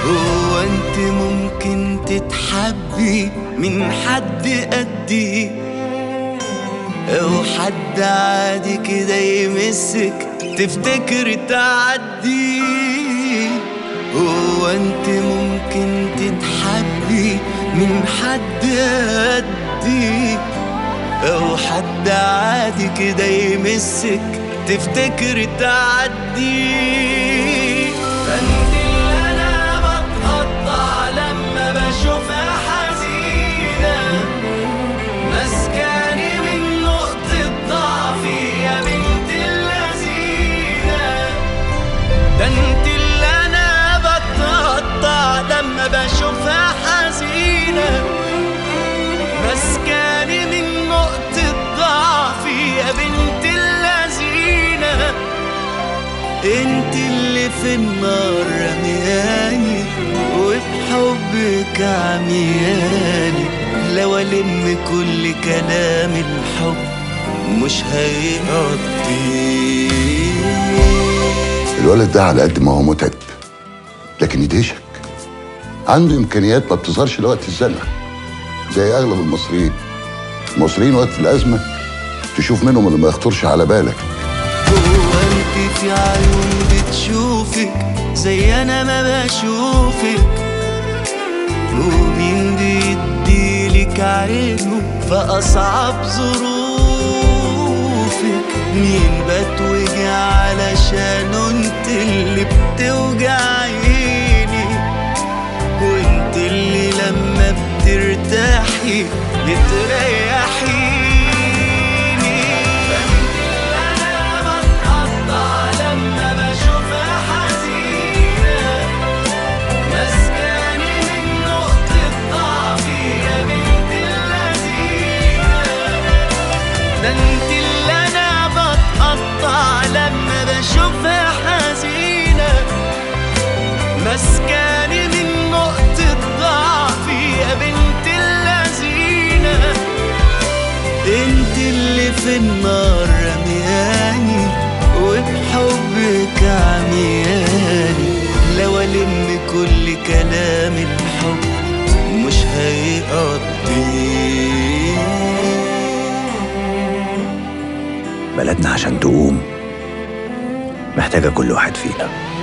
هو انت ممكن تتحبي من حد قدي، او حد عادي كده يمسك تفتكر تعدي؟ هو انت ممكن تتحبي من حد قدي، او حد عادي كده يمسك تفتكر تعدي؟ فانت اللي انا بتقطع لما بشوفها حزينة، مسكاني من نقطة ضعفي يا بنت اللذينة. ده انت اللي انا بتقطع لما بشوفها حزينة، مسكاني من نقطة ضعفي يا بنت اللذينة. انت اللي في النار رمياني وبحبك عمياني، لو الم كل كلام الحب مش هيقضي. الولد ده على قد ما هو متعب لكن يدهشك، عنده امكانيات ما بتظهرش لوقت الزنقه زي اغلب المصريين وقت الازمه تشوف منهم اللي ما يخطرش على بالك. هو انت في عيون بتشوفك زي انا ما بشوفك، ومين بيديلك عينه في اصعب ظروفك؟ مين بتوجع علشانه انت اللي بتوجعيني، وانت اللي لما بترتاحي بتريحيني. ده انت اللي انا بتقطع لما بشوفها حزينة، مسكاني من نقطة ضعفي يا بنت اللذينة. انت اللي في النار رمياني وبحبك عمياني، لو الم كل كلام الحب مش هيقضي. بلدنا عشان تقوم محتاجة كل واحد فينا.